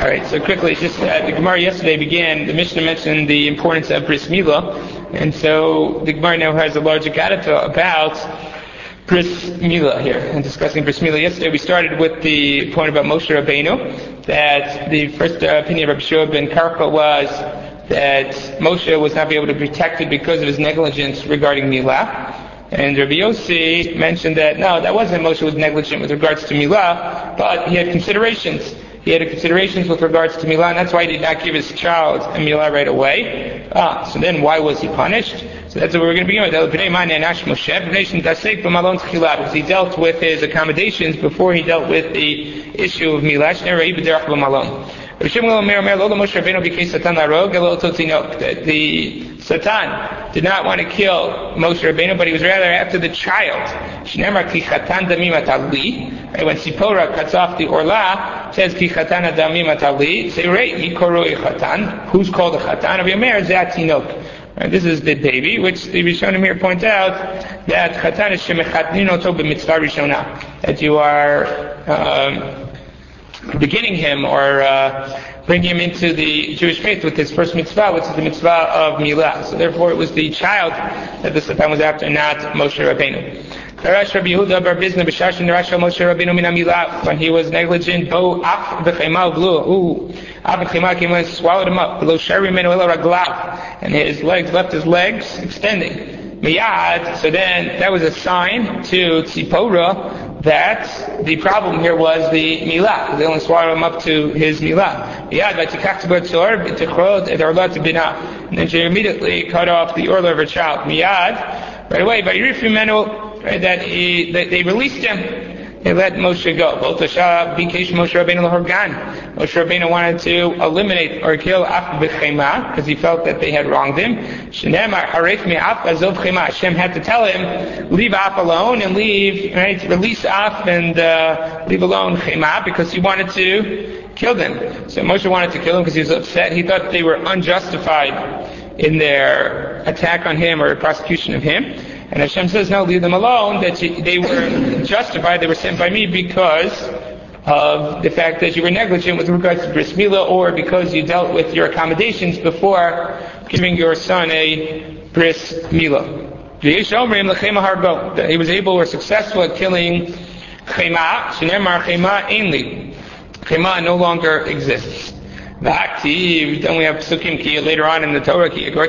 All right, so quickly, just the Gemara yesterday began, the Mishnah mentioned the importance of Bris Milah, and so the Gemara now has a large Agadata about Bris Milah here, and discussing Bris Milah. Yesterday we started with the point about Moshe Rabbeinu, that the first opinion of Rabbi Shua ben Karka was that Moshe was not able to be protected because of his negligence regarding Milah. And Rabbi Yossi mentioned that no, that wasn't Moshe was negligent with regards to Milah, but he had considerations. He had considerations with regards to Milah, and that's why he did not give his child a Milah right away. So then why was he punished? So that's what we're going to begin with. Because he dealt with his accommodations before he dealt with the issue of Milah. The Satan did not want to kill Moshe Rabbeinu, but he was rather after the child. When Sipora cuts off the orla, it says ki chatan adamim atali. Say right, chatan. Who's called a chatan? Of Yomer zatinok. This is the baby, which the Rishonim here point out that chatan is shemechatnin oto b'mitzvah rishona. That you are beginning him or bring him into the Jewish faith with his first mitzvah, which is the mitzvah of Milah. So therefore it was the child that the Satan was after, not Moshe Rabbeinu. When he was negligent, swallowed him up, and his legs left his legs extending. So then that was a sign to Tzipora that the problem here was the milah. They only swallowed him up to his milah. And then she immediately cut off the orla of her child. Miyad, right away, that they released him. They let Moshe go. Moshe Rabbeinu wanted to eliminate or kill Af b'chema because he felt that they had wronged him. Hashem had to tell him, leave Af alone and release Af and leave alone Chema because he wanted to kill them. So Moshe wanted to kill him because he was upset. He thought they were unjustified in their attack on him or prosecution of him. And Hashem says, no, leave them alone, that they were justified, they were sent by me because of the fact that you were negligent with regards to Bris Milah or because you dealt with your accommodations before giving your son a Bris Milah. That he was able or successful at killing Chema, Shenemar Chema Ainli. Chema no longer exists. Then we have Psukim later on in the Torah,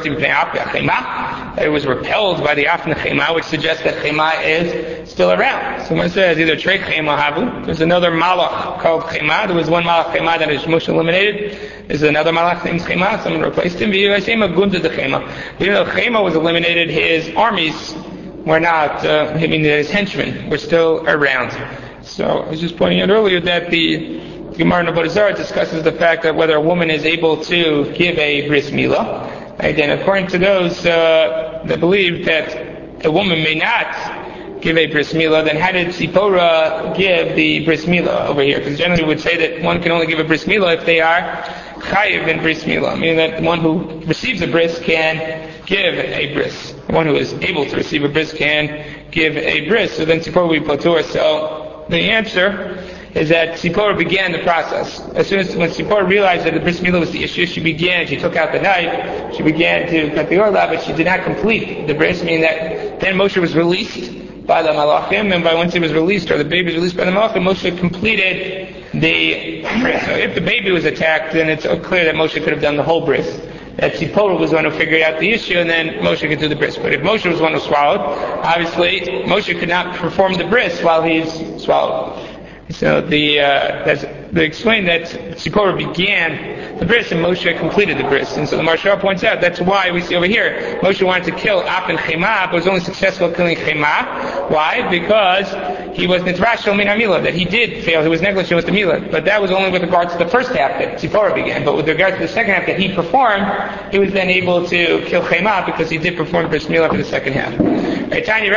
it was repelled by the Afna Chema, which suggests that Chema is still around. So when it says either Trei Chema Havu, there's another Malach called Chema. There was one Malach Chema that Moshe eliminated. There's another Malach named Chema. Someone replaced him. Even though Chema was eliminated, his armies were not, his henchmen were still around. So I was just pointing out earlier that the Gemara in Avodah Zarah discusses the fact that whether a woman is able to give a bris milah. Right? And according to those that believe that a woman may not give a bris milah, then how did Tzipora give the bris milah over here? Because generally we would say that one can only give a bris milah if they are chayiv in bris milah, meaning that the one who receives a bris can give a bris. The one who is able to receive a bris can give a bris. So then Tzipora will be patur. So the answer is that Tzipora began the process. As soon as when Tzipora realized that the bris milah was the issue, she took out the knife, she began to cut the orla, but she did not complete the bris, meaning that then Moshe was released by the Malachim, and once he was released, or the baby was released by the Malachim, Moshe completed the bris. So if the baby was attacked, then it's clear that Moshe could have done the whole bris. That Tzipora was the one who figured out the issue, and then Moshe could do the bris. But if Moshe was the one who swallowed, obviously Moshe could not perform the bris while he's swallowed. So they explain that Tzipora began the bris and Moshe completed the bris. And so the Maharsha points out that's why we see over here Moshe wanted to kill Af and Chema, but was only successful at killing Chema. Why? Because he was nitrashel min hamilah, that he did fail, he was negligent with the milah. But that was only with regards to the first half that Tzipora began. But with regards to the second half that he performed, he was then able to kill Chema because he did perform bris milah for the second half. There's nothing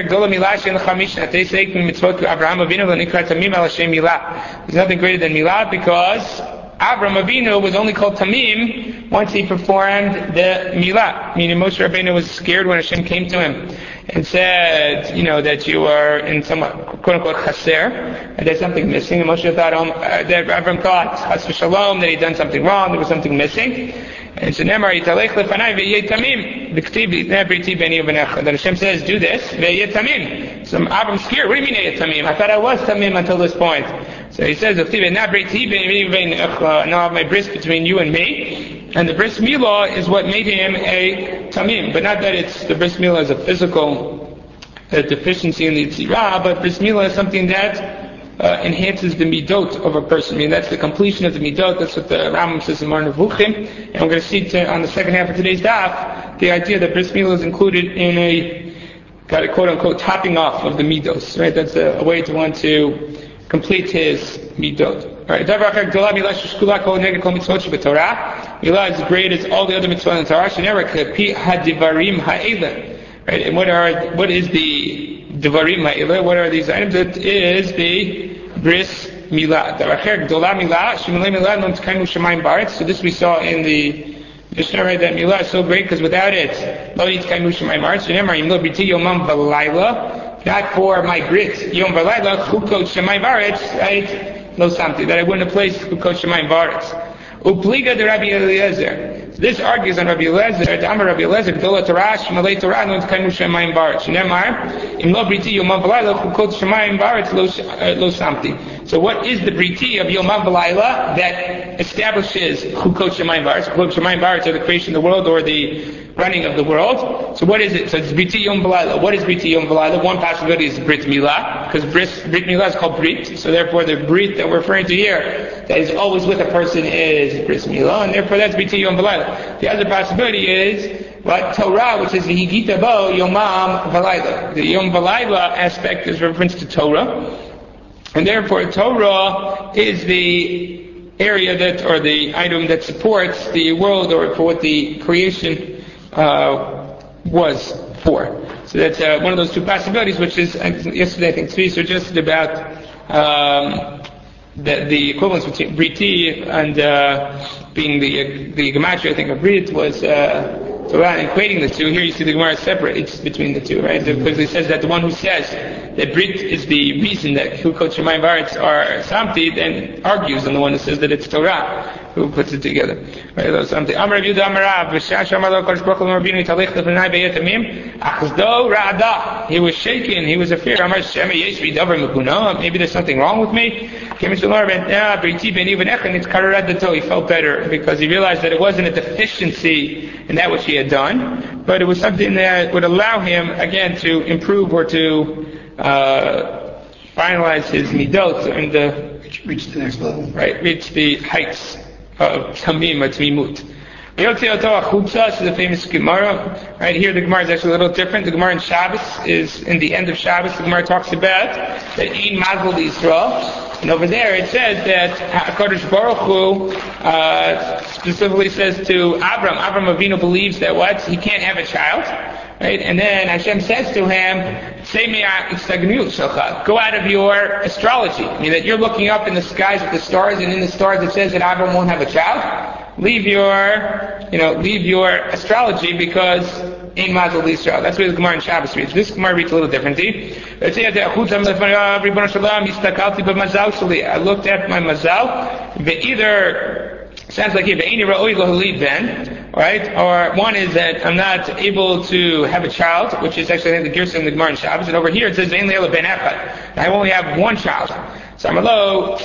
greater than milah because Avram Avinu was only called Tamim once he performed the milah. Meaning Moshe Rabbeinu was scared when Hashem came to him and said, that you are in somewhat quote unquote chaser, and there's something missing. And Moshe thought that Avram thought chas v'shalom that he'd done something wrong, there was something missing. And so Nemar yitalech lefanai ve'yeh tamim v'ktiv litnei briti b'ni u'v'necha. That Hashem says, do this ve'yeh tamim. So Avram's scared. What do you mean ve'yeh tamim? I thought I was tamim until this point. So he says, v'ktiv litnei briti b'ni u'v'necha. Now I have my bris between you and me. And the bris milah is what made him a tamim, but not that it's the bris milah is a physical deficiency in the Yitzirah, but bris milah is something that enhances the midot of a person. I mean, that's the completion of the midot. That's what the Rambam says in Moreh Nevuchim. And we're going to see on the second half of today's daf, the idea that bris milah is included in a kind of quote unquote topping off of the midos. Right? That's a way to want to complete his midot. Alright, Milah is great as all the other mitzvahs in Torah. Right, and what is the Devarim Ha'ila? What are these items? It is the Bris Milah. So this we saw in the Mishnah, right, that Milah is so great because without it, not for my brit, Yom Valayla, Chukot Shemayim Baretz, right? No something, that I wouldn't have placed Chukot Shemayim Baretz. Upliga de Rabbi Eliezer. This argues on Rabbi Eliezer, the Amar Rabbi Eliezer, Gdola Torah, Shmalei Torah, no Tkaimu Shemayim Baretz. Nemar, Im Lo Briti Yom Valayla, Chukot Shemayim Baretz, Lo Samti. So what is the Briti of Yom Valayla that establishes Chukot Shemayim Baretz? Chukot Shemayim Baretz are the creation of the world or the running of the world. So what is it? So it's Briti Yom Valayla. What is Briti Yom Valayla? One possibility is Brit Milah, because Brit Milah is called Brit. So therefore the Brit that we're referring to here, that is always with a person, is Brit Milah, and therefore that's Briti Yom Valayla. The other possibility is what Torah, which is the Higita Bo Yomam Valayla. The Yom Valayla aspect is reference to Torah, and therefore Torah is the area that, or the item that supports the world, or for what the creation was for. So that's one of those two possibilities, which is, yesterday I think Tzvi suggested about the equivalence between Briti and being the gematria, I think, of Brit was Torah, and equating the two. Here you see the Gemara separates between the two, right? Because it says that the one who says that Brit is the reason that Chukot Shemayim Baretz are Samti, then argues on the one who says that it's Torah who puts it together. Right? Samti. Amar Rav Yehuda Amar Rav, V'shash Amar Lo Kadosh Baruch Hu Rabbeinu Talech Lefanai B'yeh Tamim, Achazdo Ra'ada. He was shaken, he was afraid. Amar Shema Yesh V'davar Mekuna. Maybe there's something wrong with me. Came to Lord, Briti B'ni V'nechan, it's Karat Dato. He felt better because he realized that it wasn't a deficiency in that which he had done, but it was something that would allow him again to improve or to finalize his midot and reach the next level. Right, reach the heights of tamim or tamimut. This is a famous Gemara. Right here, the Gemara is actually a little different. The Gemara in Shabbos is in the end of Shabbos. The Gemara talks about that Ein Mazel Yisrael. And over there it says that HaKadosh Baruch Hu specifically says to Avram Avinu believes that what? He can't have a child. Right? And then Hashem says to him, go out of your astrology. I mean, that you're looking up in the skies at the stars, and in the stars it says that Avram won't have a child. Leave your astrology, because Ein Mazel Yisrael. That's what the Gemara in Shabbos reads. This Gemara reads a little differently. I looked at my mazal, sounds like here, right? Or one is that I'm not able to have a child, which is actually I think the Gerson in the Gemara in Shabbos, and over here it says I only have one child. So Amalo,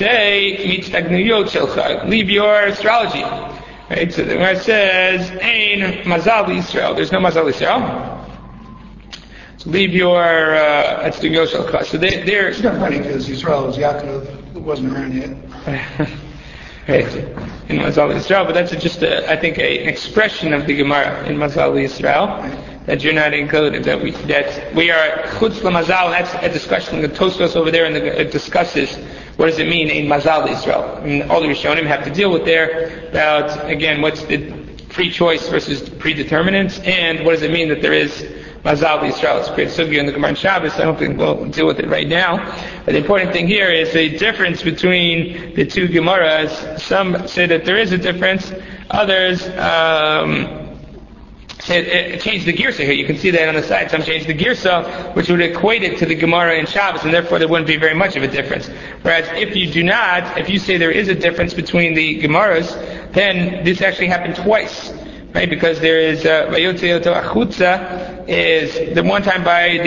leave your astrology. Right? So the Gemara says, Ein Mazal Yisrael. There's no Mazal Yisrael. So leave your, that's the Yoshel. So they're... It's not funny because Yisrael was Yaakov, who wasn't around yet. Right. In Mazal Yisrael, but that's just, I think, an expression of the Gemara in Mazal Yisrael, that you're not included, that we are Chutz LaMazal. That's a discussion. The Tosfos over there it discusses what does it mean in Mazal Yisrael. And all the Rishonim have to deal with there about, again, what's the pre-choice versus predeterminants, and what does it mean that there is Mazal Yisrael. It's great sugya in the Gemara in Shabbos. I don't think we'll deal with it right now. But the important thing here is the difference between the two Gemaras. Some say that there is a difference. Others changed the girsa here. You can see that on the side. Some changed the girsa, which would equate it to the Gemara in Shabbos, and therefore there wouldn't be very much of a difference. Whereas if you say there is a difference between the Gemaras, then this actually happened twice. Right? Because there is Vayotze Oto Achutza is the one time by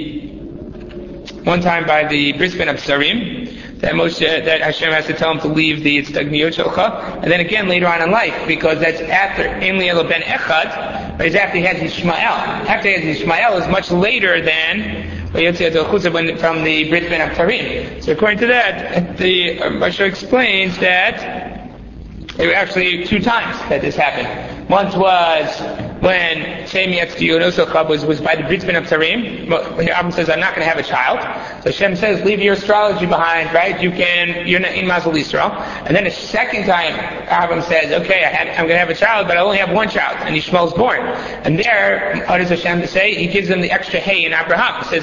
the Bris Ben Absarim, that Hashem has to tell him to leave the Tzdagniyot Shelcha, and then again later on in life, because that's after Ein Li Elo Ben Echad, but it's after he has Yishmael. After he has Yishmael is much later than Vayotze Oto Achutza from the Bris Ben Absarim. So according to that, the Rashi explains that there were actually two times that this happened. Once was when Shem Yetzdiyonosachab was by the Brit Ben Absarim. Abraham says, I'm not going to have a child. So Hashem says, leave your astrology behind, right? You're not in Mazal Yisrael. And then a second time, Abraham says, okay, I'm going to have a child, but I only have one child. And Yishmael's born. And there, what does Hashem say? He gives them the extra hay in Abraham. He says,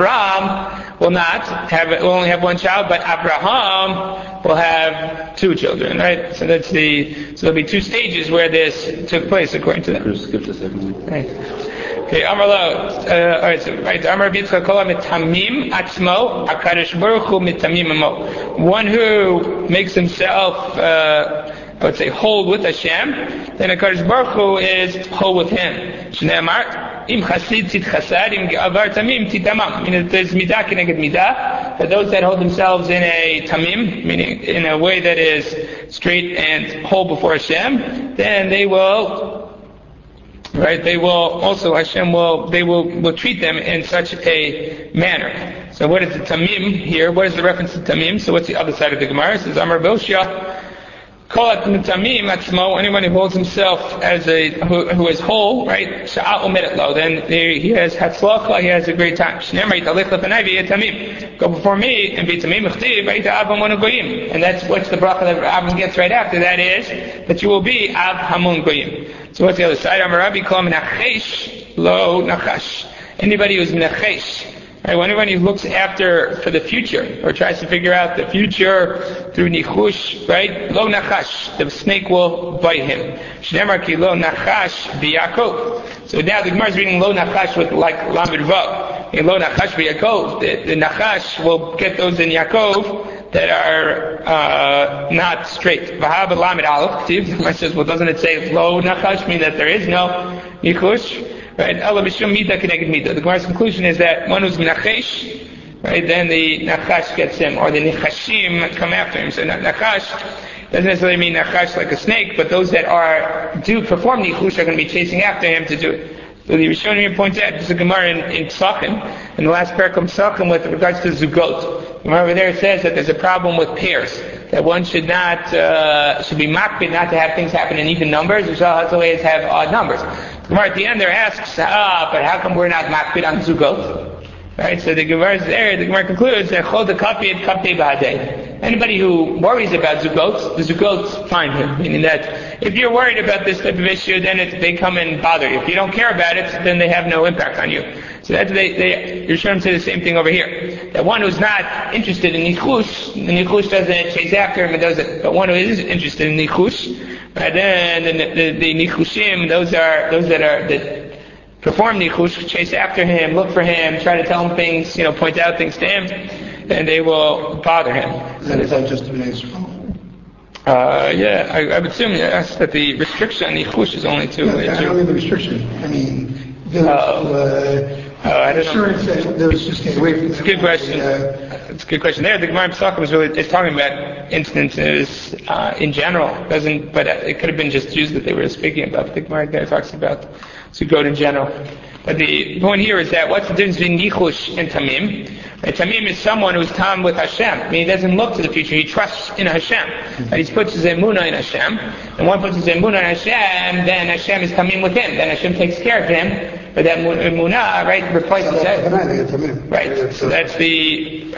Abraham will only have one child, but Abraham will have two children, right? So there'll be two stages where this took place according to that. Skip the second one. Right. Okay, Amar Lo. Alright, so right. Amar Yitzchak Kol Mitamim Atzmo Hakadosh Baruch Hu Mitamim Amo. One who makes himself, I would say, whole with Hashem, then Hakadosh Baruch Hu is whole with him. Shneimar Im Chasid Tzit Chasad Im Avar Tamim Titamam. Meaning there's midah keneged midah. For those that hold themselves in a tamim, meaning in a way that is straight and whole before Hashem, then they will. Right, they will also, Hashem will treat them in such a manner. So what is the tamim here? What is the reference to tamim? So what's the other side of the Gemara? It says, Amar Boshia, Kol tamim atzmo, anyone who holds himself as who is whole, right? Sha'ah umedet lo, then he has hatzlacha, he has a great time. Shneimar yitalech lefanai v'yeh tamim. Go before me and be tamim uchtiv, v'yita av hamun goyim. And that's what's the bracha that Avram gets right after that is that you will be av hamun goyim. So what's the other side? Amar Rabbi kol menachesh lo nachash. Anybody who's menachesh, right? Anyone who looks after for the future or tries to figure out the future through nichush, right? Lo nachash, the snake will bite him. Shneimar ki lo nachash b'Yakov. So now the Gemara is reading lo nachash with like lamed vav. In lo nachash b'Yakov, the nachash will get those in Yaakov that are not straight. V'hab lamed aleph. The Gemara says, well, doesn't it say lo nachash mean that there is no nichush? Right? The Gemara's conclusion is that one who's menachesh, right, then the nachash gets him, or the nechashim come after him. So nachash doesn't necessarily mean nachash like a snake, but those that do perform nichush are going to be chasing after him to do it. So the Rishonim points out, there's a Gemara in Pesachim, in the last parak of Pesachim with regards to Zugot. Gemara over there says that there's a problem with pairs, that one should be makbid not to have things happen in even numbers, which always have odd numbers. Gemara at the end there asks, but how come we're not makbid on Zugot? Right, so the Gemara is there, the Gemara concludes that Chol Dekapid Kaptei B'Hadei. Anybody who worries about Zugot, the Zugot find him. Meaning that if you're worried about this type of issue, then they come and bother you. If you don't care about it, then they have no impact on you. So that's you're sure to say the same thing over here. That one who's not interested in Nichush, the Nichush doesn't chase after him and does it. But one who is interested in Nichush, right, then the Nichushim, those that perform nichush, chase after him, look for him, try to tell him things, point out things to him, then they will bother him. Is that just an Israel? Yeah, I would assume yes, that the restriction on nichush is only to I don't mean the restriction. I mean, I don't know. There was just stay away from It's a good question. It's a good question. There, the Gemara in Pesachim is talking about instances in general. But it could have been just Jews that they were speaking about. But the Gemara there talks about Sukkot in general. But the point here is that what's the difference between Nichush and Tamim? And Tamim is someone who's tam with Hashem. I mean, he doesn't look to the future. He trusts in Hashem. And he puts his emunah in Hashem. And one puts his emunah in Hashem, then Hashem is Tamim with him. Then Hashem takes care of him. But that emunah, right, replaces that. Right. So that's the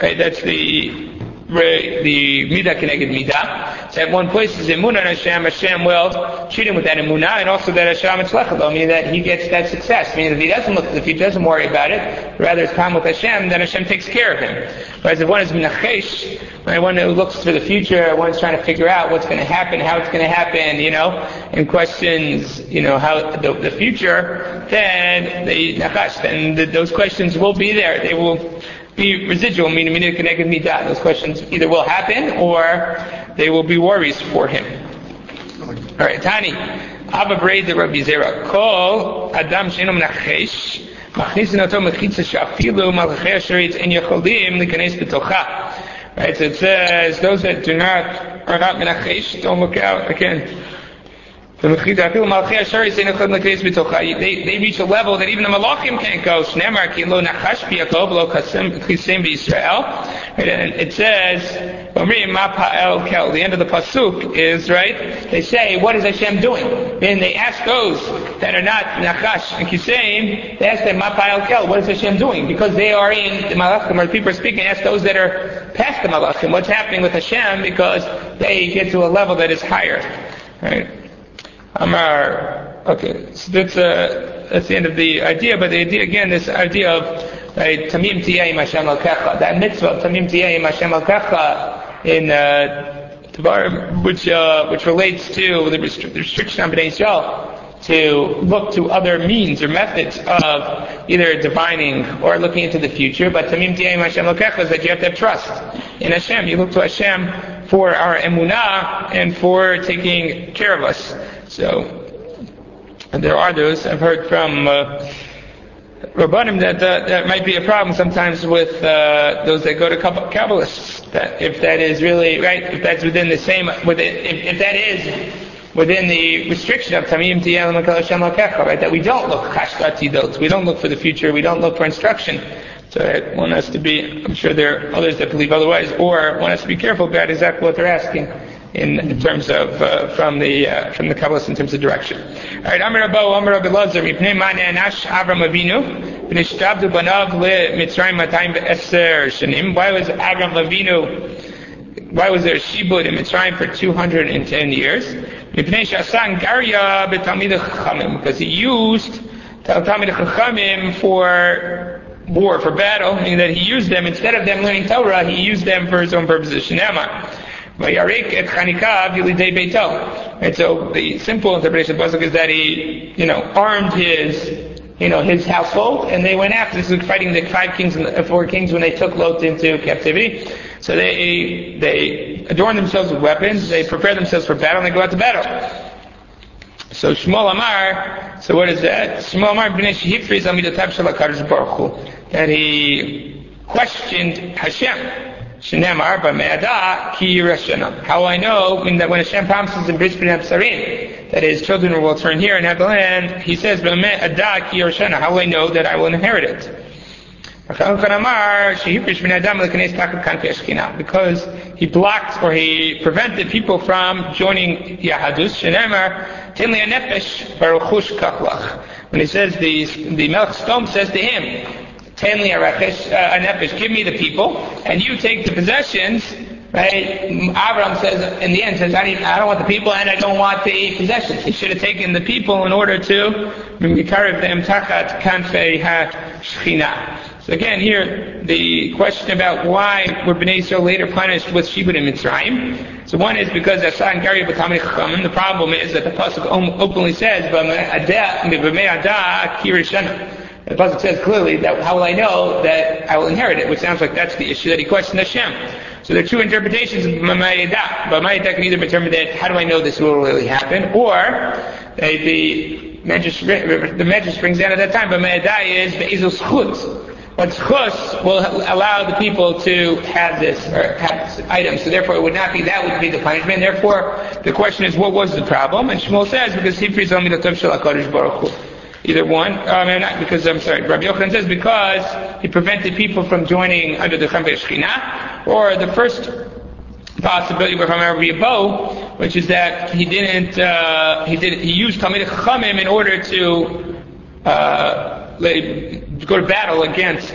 midah keneged midah. So at one place is emunah and Hashem will treat him with that emunah, and also that Hashem etzlechelo, meaning that he gets that success. Meaning if he doesn't look to the future, doesn't worry about it, rather it's time with Hashem, then Hashem takes care of him. Whereas if one is menachesh, right? One who looks for the future, one's trying to figure out what's going to happen, how it's going to happen, and questions, how the future, then those questions will be there. They will be residual, meaning connected midah. Those questions either will happen or they will be worries for him. All right, Tani, Abba Braid the Rabbi Zera. Kol Adam Sheinu Menachesh. Right, so it says those that are not menachesh, don't look out again. They reach a level that even the malachim can't go. And it says, the end of the pasuk is, right, they say, what is Hashem doing? Then they ask those that are not nachash and kiseim, they ask them, ma pa'el kel, what is Hashem doing? Because they are in the malachim, or people are speaking, ask those that are past the malachim, what's happening with Hashem, because they get to a level that is higher. Right? Amar, okay, so that's the end of the idea, but the idea again, this idea of Tamim Tiyeh Im Hashem Elkecha, that mitzvah of Tamim Tiyeh Im Hashem Elkecha in Devarim, which relates to the restriction on Bnei Yisrael to look to other means or methods of either divining or looking into the future. But Tamim Tiyeh Im Hashem Elkecha is that you have to have trust in Hashem. You look to Hashem for our emunah and for taking care of us. So, there are those, I've heard from Rabbanim that might be a problem sometimes with those that go to Kabbalists. That if that is really, right, if that's within the same, if that is within the restriction of Tamim Tiyeh Hashem Elkecha, right, that we don't look chashkatidot, we don't look for the future, we don't look for instruction. So one has to be, I'm sure there are others that believe otherwise, or one has to be careful about exactly what they're asking in terms of from the Kabbalists in terms of direction. All right, Amar Rabbi Lazar, Mipnei Ma'ane Anash Avram Avinu, V'nishtabdu banav leMitzrayim 210 shanim. Why was Avram Avinu? Why was there a shibud in Mitzrayim for 210 years? Mipnei Shasan Garya b'Talmidei Chachamim, because he used Talmidei Chachamim for war, for battle, meaning that he used them instead of them learning Torah, he used them for his own purposes. Shnema. And so the simple interpretation of the pasuk is that he, armed his household, and they went after. This was fighting the 4 kings when they took Lot into captivity. So they adorn themselves with weapons, they prepare themselves for battle, and they go out to battle. So Shmuel Amar, so what is that? Shmuel Amar b'nei shehifriz amidotav shel HaKadosh Baruch Hu, that he questioned Hashem. Shenemar b'me'ada ki yirashana. How I know that when Hashem promises in Bris B'nei Absarim that his children will turn here and have the land, he says b'me'ada ki yirashana. How will I know that I will inherit it? Because he blocked or he prevented people from joining Yahadus. Shenemar tinli anefesh baruchush kachlach. When he says the Melech Sdom says to him, Tenli anefesh, give me the people, and you take the possessions, right? Abraham says, in the end, says, I don't want the people, and I don't want the possessions. He should have taken the people in order to mikarif them tachat kanfei ha-shchina. So again, here, the question about why were Bnei Yisrael later punished with shibud in Mitzrayim. So one is because Asan Gari B'Tamei Chachamim. The problem is that the pasuk openly says, B'me'ada kirishana. The pasuk says clearly that how will I know that I will inherit it, which sounds like that's the issue that he questioned Hashem. So there are 2 interpretations of B'mayada. B'mayada can either be determined that how do I know this will really happen, or the Medrash brings down at that time B'mayada is Be'ezul Schutz. But Schutz will allow the people to have this, or have this item, so therefore it would not be, that would be the punishment. Therefore, the question is, what was the problem? And Shmuel says, because Hifriz Amidotav Shel HaKadosh Baruch Hu. Either one, Rabbi Yochanan says because he prevented people from joining under the Chamvei Shechina, or the first possibility from Rabbi Yabo, which is that he used Talmidei Chachamim in order to go to battle against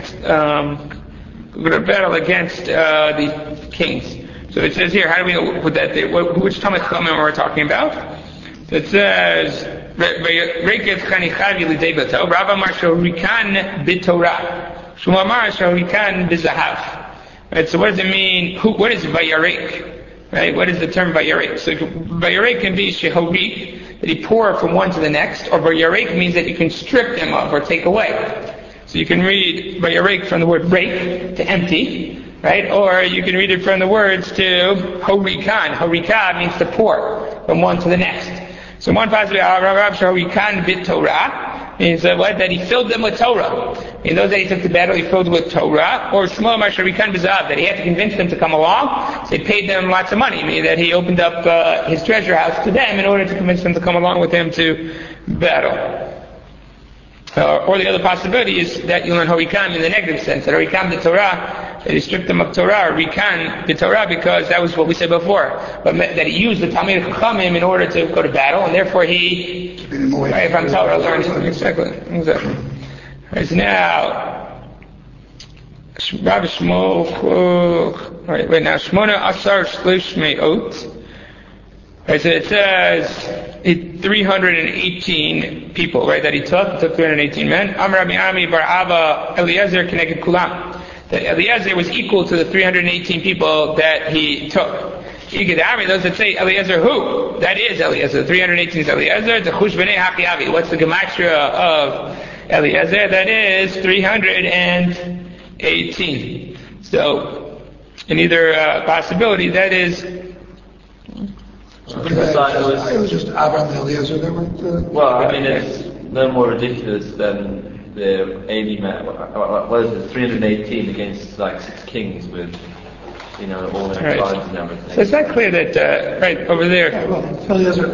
the kings. So it says here, how do we know which Talmidei Chachamim we're talking about? It says Rekez Chanichav Yilidei Bato. Rav Amar Shorikan B'Torah. Shmuel Amar Shorikan B'Zahav. Right, so what does it mean? What is Vayarek? Right, what is the term Vayarek? So Vayarek can be Shehorik, that he pour from one to the next, or Vayarek means that you can strip them of or take away. So you can read Vayarek from the word break, to empty, right? Or you can read it from the words to Horikan. Horika means to pour from one to the next. So one possibly Rav Horikan bit Torah means what? That he filled them with Torah. In those days he took the battle, he filled with Torah. Or Shmuel Mar Horikan b'zahav, that he had to convince them to come along. So he paid them lots of money, meaning that he opened up his treasure house to them in order to convince them to come along with him to battle. Or the other possibility is that you learn Horikam in the negative sense, that Horikam the Torah, that he stripped them of Torah, or Rikan the Torah, because that was what we said before, but that he used the Talmid Chachamim in order to go to battle, and therefore he, right, from Torah learned exactly. Right, so now, Rabbi Shmuel, right now, Shmona Asar Shlish Me'ot. Right, so it says 318 people, right, that he took 318 men. Amar Rabbi Ami bar Abba Eliezer Keneged Kulam. That Eliezer was equal to the 318 people that he took. Those that say Eliezer who? That is Eliezer. 318 is Eliezer. The Chush B'nei Hakiavi. What's the gematria of Eliezer? That is 318. So, in either possibility, that is. It was just Avram and Eliezer that went. Well, I mean, it's no more ridiculous than the 80 men. What is it? 318 against like 6 kings with, all their tribes and everything. So it's not clear that right over there. Yeah, well, Eliezer,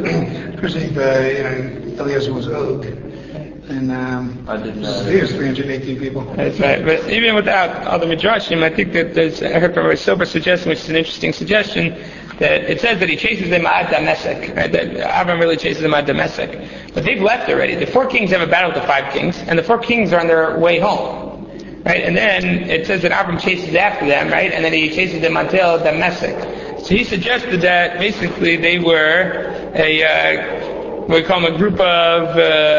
Eliezer was Og, and I didn't know. Here's 318 people. That's right. But even without all the midrashim, I think that I heard from a sober suggestion, which is an interesting suggestion, that it says that he chases them ad Damasek, right? That Avram really chases them ad Damasek. But they've left already. The 4 kings have a battle with the 5 kings, and the 4 kings are on their way home, right? And then it says that Avram chases after them, right? And then he chases them until Damasek. So he suggested that basically they were we call them a group of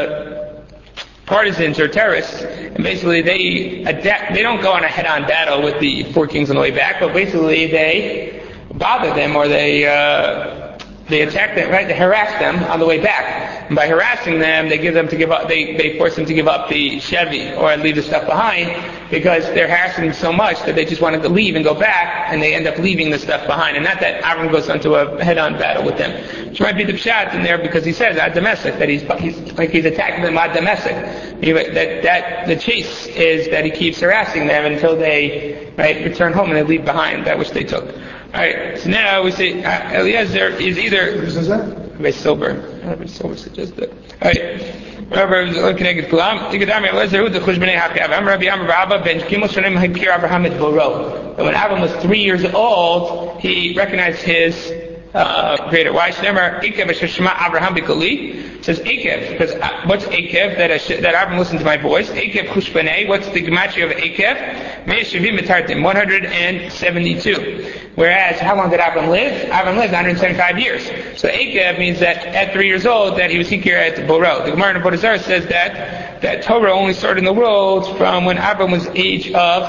partisans or terrorists, and basically they don't go on a head-on battle with the 4 kings on the way back, but basically they bother them, or they attack them, right? They harass them on the way back. And by harassing them, they force them to give up the Chevy or leave the stuff behind, because they're harassing them so much that they just wanted to leave and go back, and they end up leaving the stuff behind. And not that Avram goes into a head-on battle with them. Which might be the pshat in there, because he says ad Damasek, that he's attacking them ad Damasek. That the chase is that he keeps harassing them until they return home and they leave behind that which they took. Alright, so now we say Eliezer is either. What is that? Rabbi Silber. Rabbi Silber suggests that. Alright. Rabbi Connected Kulam. Tikadami Eliezer who the Chush B'nei Hakiav. Rabbi Amar Abba ben Kimel Shanim Hakir Abraham et Boro. When Abraham was 3 years old, he recognized his creator. Why? Shneimar Ekev Shema Abraham B'Kali. It says Ekev, because what's Ekev? That Abraham listened to my voice. Ekev Chush B'nei. What's the gematria of Ekev? Me'eh Shivim B'Tartim. 172. Whereas, how long did Abraham live? Abraham lived 175 years. So Ekev means that at 3 years old, that he was here at Boro. The Gemara in Avodah Zarah says that Torah only started in the world from when Abraham was age of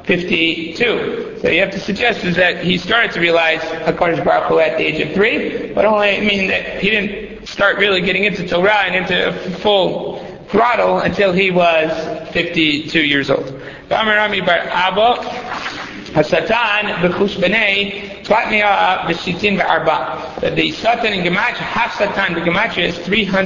52. So you have to suggest is that he started to realize HaKadosh Baruch Hu at the age of 3, but only mean that he didn't start really getting into Torah and into full throttle until he was 52 years old. Rami bar Abba Hasatan b'chush b'nei tlatmiya b'shitin v'arba. The Satan in Gematria, half Satan, the Gematria is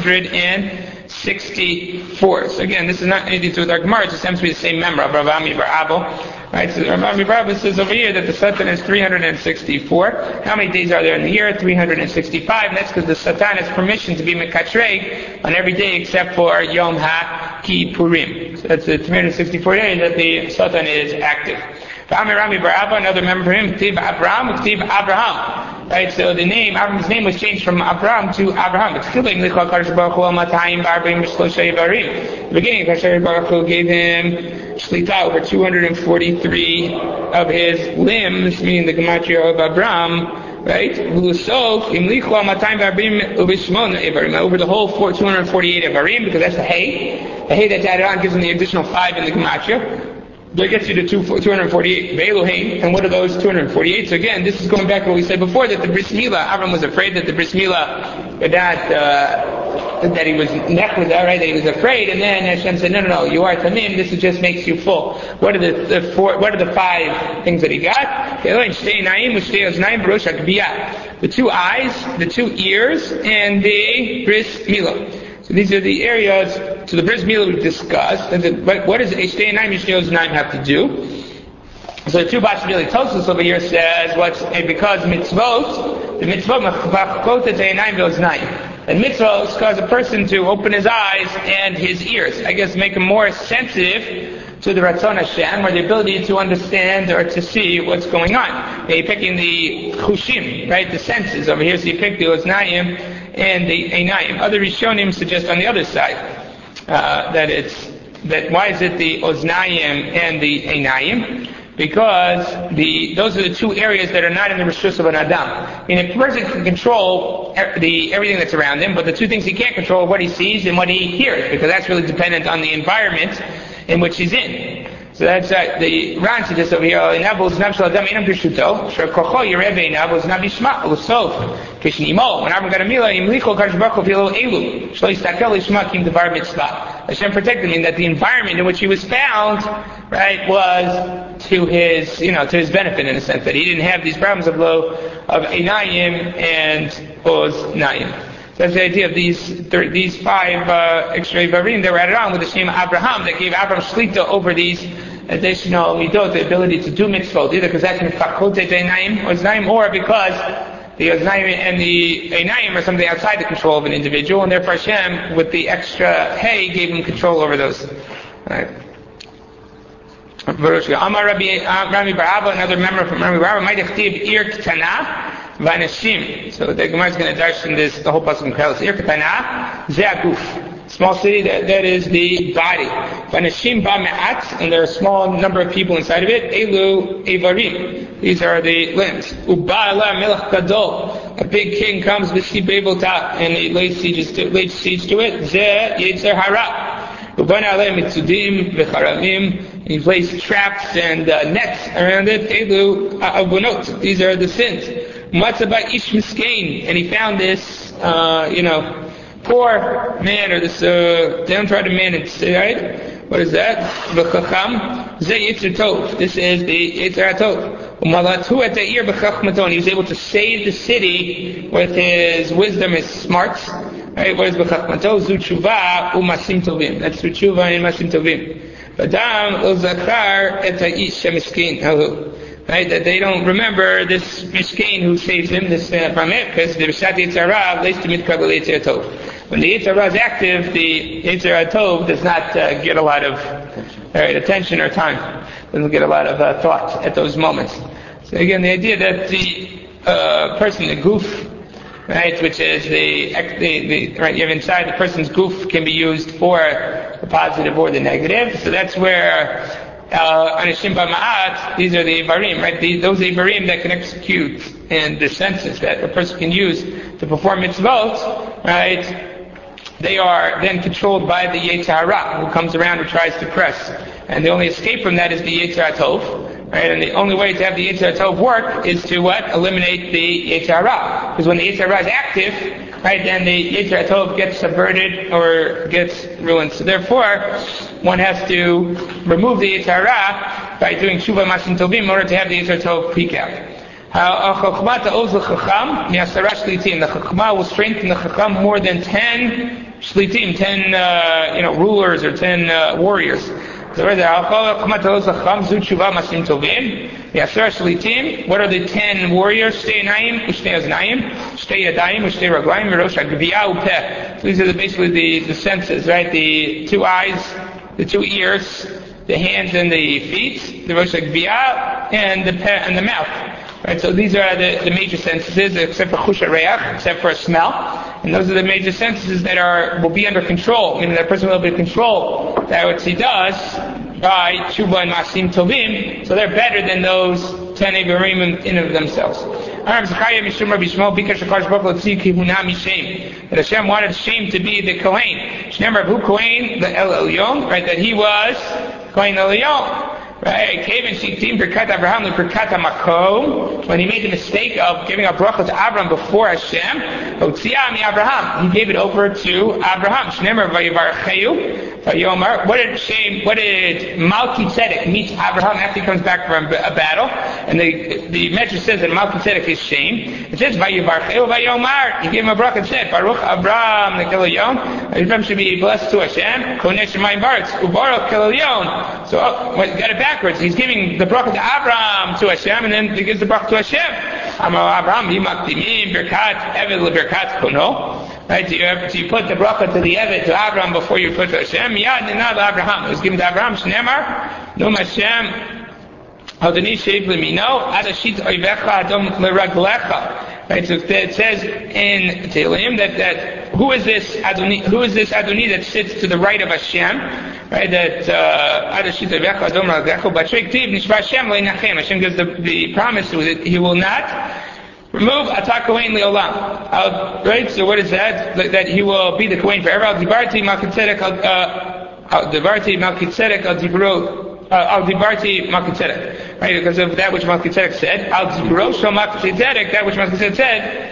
364. So again, this is not anything to do with our Gemara, it just happens to be the same member of Rav Ami bar Abba. Right, so Rav Ami bar Abba says over here that the Satan is 364. How many days are there in the year? 365. And that's because the Satan has permission to be Mekatreg on every day except for Yom HaKippurim. So that's the 364 days that the Satan is active. Rami bar Abba, another member for him, Ktiv Abraham, Ktiv Abraham. Right, so the name, Abraham's name was changed from Abraham to Abraham. It's still in the beginning, Kadosh Baruch Hu gave him Shlita over 243 of his limbs, meaning the gematria of Abraham, right? Over the whole 248 Avarim, because that's the hay. The hay that's added on gives him the additional 5 in the gematria. That gets you to 248. Ve'elohim, and what are those 248? So again, this is going back to what we said before, that the bris milah, Avram was afraid that the bris milah, that he was neck with that, right? That he was afraid, and then Hashem said, no, you are tamim. This just makes you full. What are the 5 things that he got? The 2 eyes, the 2 ears, and the bris milah. So these are the areas. So the bris milah we've discussed. And what does Shtei Einayim, Shtei Oznaim have to do? So the 2 Bashvili Tosus over here says because mitzvot, the mitzvot machkot et einayim ve'oznaim. And mitzvot cause a person to open his eyes and his ears. I guess make him more sensitive to the Ratzon Hashem, or the ability to understand or to see what's going on. Now you're picking the chushim, right? The senses over here. So you pick the oznayim and the einayim. Other Rishonim suggest on the other side that why is it the oznayim and the einayim? Because those are the 2 areas that are not in the rishus of an adam. I mean, a person can control everything that's around him, but the 2 things he can't control are what he sees and what he hears, because that's really dependent on the environment in which he's in. So that's the Ran suggests over here. When Avram got a milah, Hashem protected him, that the environment in which he was found, right, was to his benefit, in a sense, that he didn't have these problems of einayim and oznayim. So that's the idea of these 5 extra ivarim that were added on with the Shem Abraham, that gave Abraham shlita over these additional midot, the ability to do mitzvot, either because that's mifakot einayim or oznayim, or because the oznayim and the einayim are something outside the control of an individual, and therefore Hashem, with the extra hay, gave him control over those. Right. Amar Rami Bar Abba, another member from Rami Bar Abba, might have ir ktana v'anashim. So the Gemara is going to darshan this, the whole pasuk in Kelos. Ir ktana ze aguf. Small city, that is the body. V'anashim ba me'at, and there are a small number of people inside of it. Elu evarim. These are the limbs. Uba'ala melech gadol. A big king comes with Shibebota, and he lays siege to it. Ze yetzer hara. Ubana aleh mitzudim v'charamim. He placed traps and nets around it. Elu avonot. These are the sins. Matzah ish miskein, and he found this, poor man, or this downtrodden man, right? What is that? V'chacham ze yitzer tov. This is the yitzer tov. Umalatu et ha'ir b'chachmaton. He was able to save the city with his wisdom, his smarts. Right? What is b'chachmaton? Zu tshuva u'masim tovim. That's zu tshuva and masim tovim. V'adam lo zakar et ha'ish ha'miskin hahu. Right, that they don't remember this Mishkain who saves him, this from it, because the Rishat Yitzhara lays to mitkabel Yitzhar Tov. When the Yitzhara is active, the Yitzhar Tov does not get a lot of attention or time. Doesn't get a lot of thought at those moments. So again, the idea that the person, the goof, right, which is the right, you have inside the person's goof, can be used for the positive or the negative. So that's where Anashim Ba'ma'at, these are the Ivarim, right? Those Ivarim that can execute, and the senses that a person can use to perform mitzvot, right? They are then controlled by the Yetzer Hara, who comes around and tries to press. And the only escape from that is the Yetzer Tov, right? And the only way to have the Yetzer Tov work is to what? Eliminate the Yetzer Hara. Because when the Yetzer Hara is active, right, then the Yetzer Tov gets subverted or gets ruined. So therefore, one has to remove the Yetzer Hara by doing Tshuva Masim Tovim in order to have the Yetzer Tov peek out. The Chachma will strengthen the Chacham more than 10 shlitim, 10 rulers or 10 warriors. So what are the 10 warriors? Shtei Einayim, Shtei Oznayim, Shtei Yadayim, Shtei Raglayim, Rosh HaGviyah Upeh. So these are basically the senses, right? The 2 eyes, the 2 ears, the hands and the feet, the Rosh HaGviyah, and the peh and the mouth. Right, so these are the major senses, except for Chush HaReach, except for smell. And those are the major senses that will be under control, meaning that person will be able to control that which he does by Tshuva and Masim Tovim, so they're better than those 10 Ivarim in of themselves. That Hashem wanted Shem to be the Kohen. Shneimar Hu Kohen, the El Elyon, right, that he was Kohen Elyon. Right? Kevin Shitim Birkat Abraham the Birkat Makom. When he made the mistake of giving a bracha to Abraham before Hashem, Hotziah mi Abraham. He gave it over to Abraham. Shnemer vayivarcheu vayomer. What did Malki Tzedek meet Abraham after he comes back from a battle? And the Medrash says that Malki Tzedek is shame. It says vayivarcheu vayomer. He gave him a bracha and said, Baruch Abraham Nekel Yom. Abraham should be blessed to Hashem. Koneh Shemayim Baretz Ubaruch Kel Yom. So got it backwards. He's giving the bracha to Abraham to Hashem, and then he gives the bracha to Hashem. Abraham Yimaktimim Birkat Eved LeBirkat Kono. Right? Do you put the bracha to the Eved to Abraham before you put to Hashem? Yad Ninad Abraham. It was given to Abraham. Shneimar Nom Hashem Adoni Sheiv Lemino Adashit Oivecha Adom Leraglecha. Right, so it says in Tehillim that who is this Adoni that sits to the right of Hashem? Right, that Hashem gives the promise that He will not remove Atar Kohen Leolam. Right, so what is that? That He will be the Kohen forever. Al Dibarti Malkitzedek Al Dibarti Malkitzedek. Right, because of that which Malkitzedek said. Al Dibrosho Malkitzedek, that which Malkitzedek said.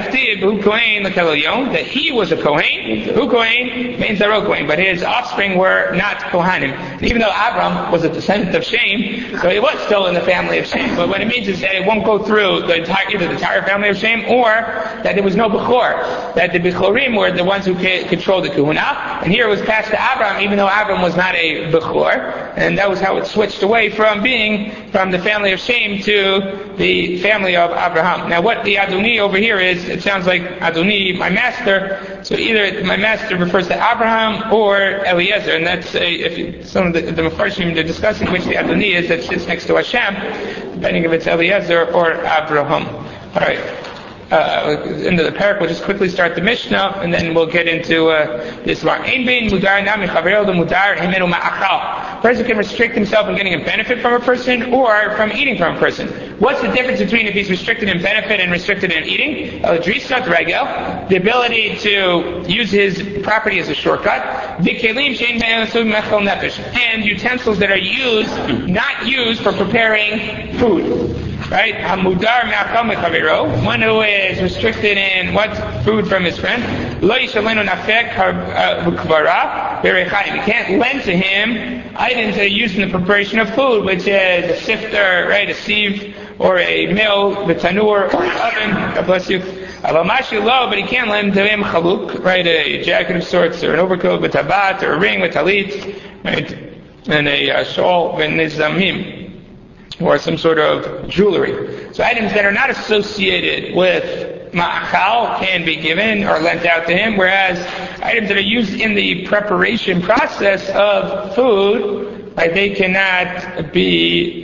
That he was a Kohen. Who Kohen means Zaro Kohen, but his offspring were not Kohanim. And even though Abram was a descendant of Shem, so he was still in the family of Shem. But what it means is that it won't go through either the entire family of Shem, or that there was no Bechor. That the Bechorim were the ones who controlled the Kahuna. And here it was passed to Abram, even though Abram was not a Bechor. And that was how it switched away from being from the family of Shem to the family of Abraham. Now what the Adoni over here is, it sounds like Adoni, my master. So either my master refers to Abraham or Eliezer, and that's some of the Mefarshim they're discussing which the Adoni is that sits next to Hashem, depending if it's Eliezer or Abraham. All right. Into the parak, we'll just quickly start the Mishnah, and then we'll get into this one. A person can restrict himself from getting a benefit from a person or from eating from a person. What's the difference between if he's restricted in benefit and restricted in eating? The ability to use his property as a shortcut, and utensils that are not used for preparing food. Right? One who is restricted in what food from his friend. He can't lend to him items that are used in the preparation of food, which is a sifter, right, a sieve, or a mill, the tanur, or an oven. God bless you. But he can't lend to him chaluk, right, a jacket of sorts, or an overcoat with tabat, or a ring with talit, right, and a shawl with nizamim, or some sort of jewelry. So items that are not associated with ma'achal can be given or lent out to him, whereas items that are used in the preparation process of food, like they cannot be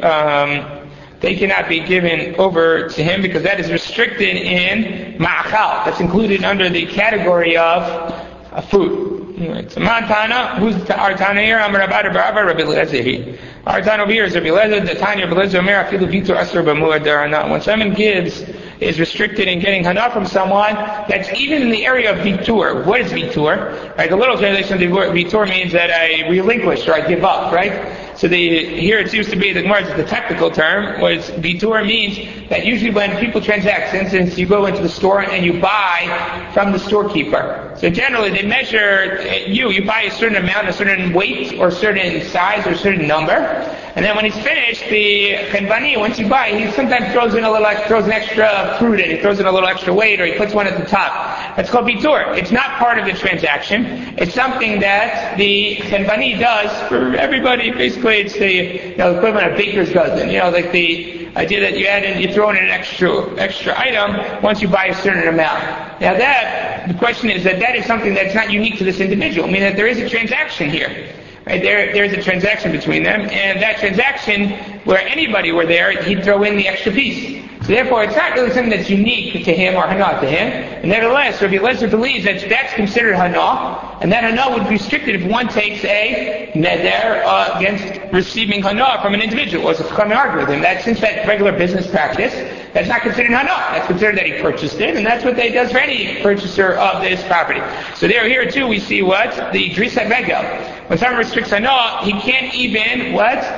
given over to him because that is restricted in ma'achal. That's included under the category of food. Right. So Tana, who's our Tana here? I'm Rabbi Rabbi Lezer. Our Tana over here is Rabbi Lezer. The Tanya Rabbi Lezer Omer Afilu Vitur Asur B'Muad Darana. When someone is restricted in getting hana from someone, that's even in the area of vitur. What is vitur? Right. The little translation of vitur means that I relinquish or I give up. Right. So here it seems to be the technical term, was vitur means that usually when people transact, for instance, you go into the store and you buy from the storekeeper. So generally they measure you buy a certain amount, a certain weight, or a certain size, or a certain number, and then when he's finished, the chenvani, once you buy, he sometimes throws an extra fruit in, he throws in a little extra weight, or he puts one at the top. That's called vitur. It's not part of the transaction. It's something that the chenvani does for everybody. Basically, it's the equivalent of baker's dozen. Like the idea that you throw in an extra item once you buy a certain amount. Now the question is that is something that's not unique to this individual. I mean that there is a transaction here. Right? There is a transaction between them, and that transaction, where anybody were there, he'd throw in the extra piece. So therefore, it's not really something that's unique to him or hana to him. And nevertheless, Rabbi Lezer believes that that's considered hana, and that hana would be restricted if one takes a neder against receiving hana from an individual, or to come and argue with him. That since that's regular business practice, that's not considered hana. That's considered that he purchased it, and that's what they does for any purchaser of this property. So here too we see what? The drisat regel. When someone restricts hana, he can't even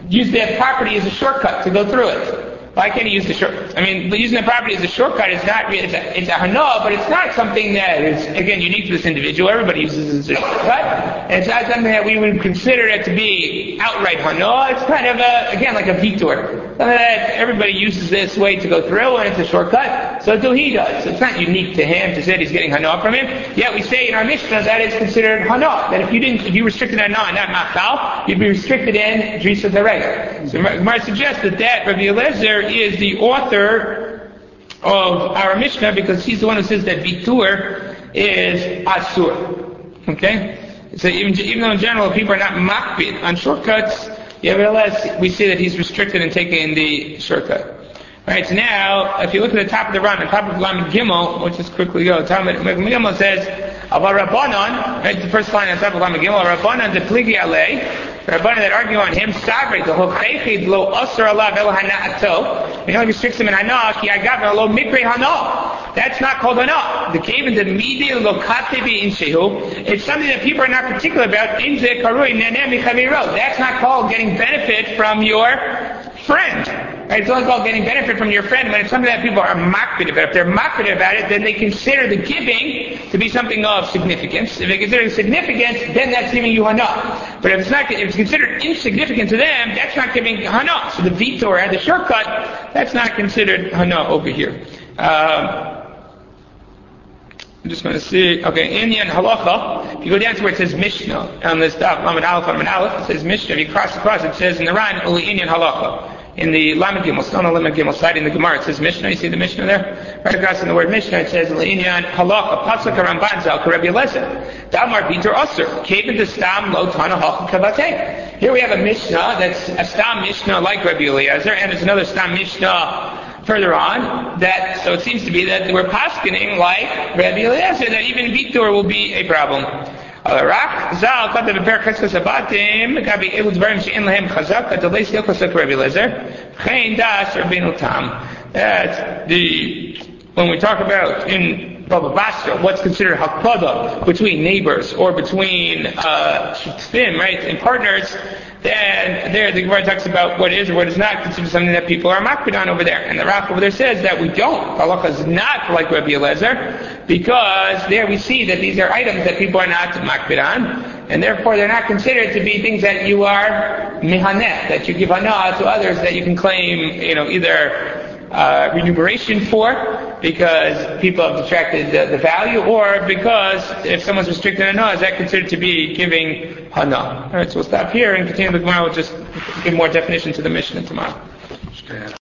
use their property as a shortcut to go through it. Why can't he use the shortcut? But using the property as a shortcut is not, it's a hana, but it's not something that is, again, unique to this individual. Everybody uses it as a shortcut. And it's not something that we would consider it to be outright hana. It's kind of again, like a detour. Something that everybody uses this way to go through, and it's a shortcut. So too he does. So it's not unique to him to say that he's getting hana from him. Yet we say in our Mishnah that is considered hana. That if you restricted hana and not machal, you'd be restricted in drisa derega. So Gemara suggests that Rabbi Eliezer is the author of our Mishnah because he's the one who says that bitur is asur. Okay? So even though in general people are not makbid on shortcuts, nevertheless we see that he's restricted in taking the shortcut. Alright, so now, if you look at the top of the Ran, the top of Lamed Gimel, we'll just quickly go. Lamed Gimel says, Aval Rabbanon, right, the first line on top of Lamed Gimel, Rabbanon de pligi alei, Rabbanon that argue on him, Savri, the hochechid lo asr alav el hana'ato, he only restricts him in hana, ki agav lo mikre hana. That's not called hana. The cave in the media lo katebi in shehu, it's something that people are not particular about, in ze karui nenem michaviro. That's not called getting benefit from your friend. Right, it's only called getting benefit from your friend when it's something that people are makbid about. If they're makbid about it, then they consider the giving to be something of significance. If they consider it significant, then that's giving you hana. But if it's considered insignificant to them, that's not giving hana. So the vitor and the shortcut, that's not considered hana over here. I'm just going to see, okay, Inyan Halacha, if you go down to where it says Mishnah, on this daf, Lamed Aleph, it says Mishnah, if you cross across, it says in the Ran, Uli Inyan Halacha. In the Lamed Gimel, Stone Lamed Gimel side in the Gemara, it says Mishnah, you see the Mishnah there? Right across in the word Mishnah, it says, Uli Inyan Halacha, Pasuk Ramban Zal, Rabbi Eliezer, Damar Bitur Asur, Kevin the Stam Lo Tana Halcha Kavateh. Here we have a Mishnah that's a Stam Mishnah like Rabbi Eliezer, and there's another Stam Mishnah further on, so it seems to be that we're paskening like Rabbi Eliezer, that even Vitor will be a problem. Rak Zal Kata Beper Cheskas Abatim Gabi Elu Dvarim She'en Lahem Chazak Katalei Sil Kosek Rabbi Eliezer Chein Das Rabbeinu Tam. That's when we talk about in Baba Basra, what's considered hakpada between neighbors or between shutfim, right, and partners, then there the Gemara talks about what is or what is not considered something that people are makbid on over there. And the Raf over there says that we don't. Halacha is not like Rabbi Eliezer, because there we see that these are items that people are not makbid on, and therefore they're not considered to be things that you are mehaneh, that you give hana to others that you can claim, either remuneration for, because people have detracted the value, or because if someone's restricted hana, is that considered to be giving hana? Alright, so we'll stop here and continue the Gemara. We'll just give more definition to the Mishnah tomorrow.